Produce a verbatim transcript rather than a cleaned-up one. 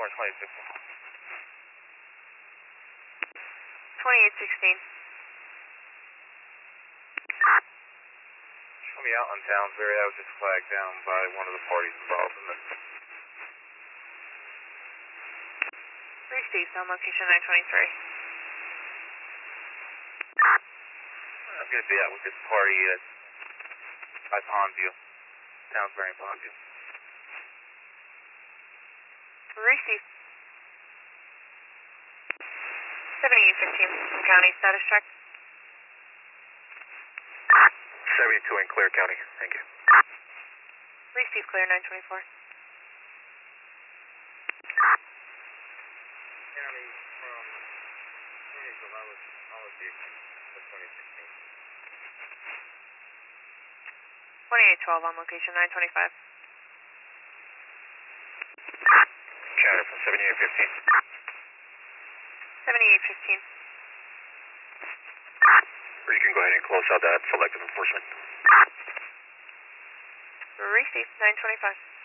Orange twenty-six. twenty-eight sixteen. Show me out on Townsbury. I was just flagged down by one of the parties involved in this. Received on location nine twenty-three. I'm going to be out with this party at by Pondview. Townsbury and Pondview. Received. seventy-eight fifteen from County status check. seventy-two in Clear County. Thank you. Received clear nine twenty-four. County from twenty, so I was, I was the twenty sixteen. twenty-eight twelve on location nine twenty-five. County from seventy-eight fifteen. seventy-eight fifteen. Or you can go ahead and close out that selective enforcement. Received nine twenty-five.